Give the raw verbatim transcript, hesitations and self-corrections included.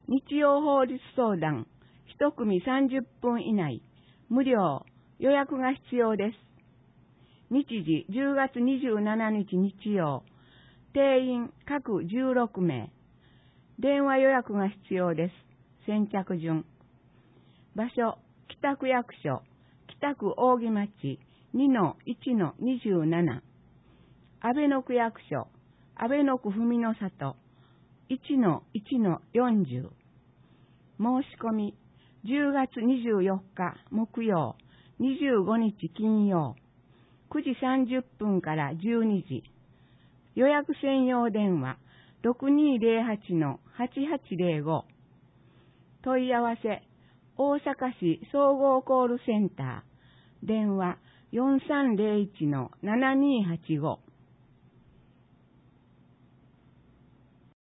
日曜法律相談、一組さんじゅっぷん以内、無料、予約が必要です。日時じゅうがつにじゅうしちにち日曜、定員各じゅうろくめい。電話予約が必要です。先着順。場所、北区役所、北区扇町 にのいちのにじゅうなな。阿倍野区役所、阿倍野区文の里 いちのいちのよんじゅう。申し込み、じゅうがつにじゅうよっか木曜、にじゅうごにち金曜、くじさんじゅっぷんからじゅうにじ。予約専用電話、ろくにーぜろはちのはちはちぜろご。問い合わせ、大阪市総合コールセンター、電話よんさんぜろいちのななにーはちご。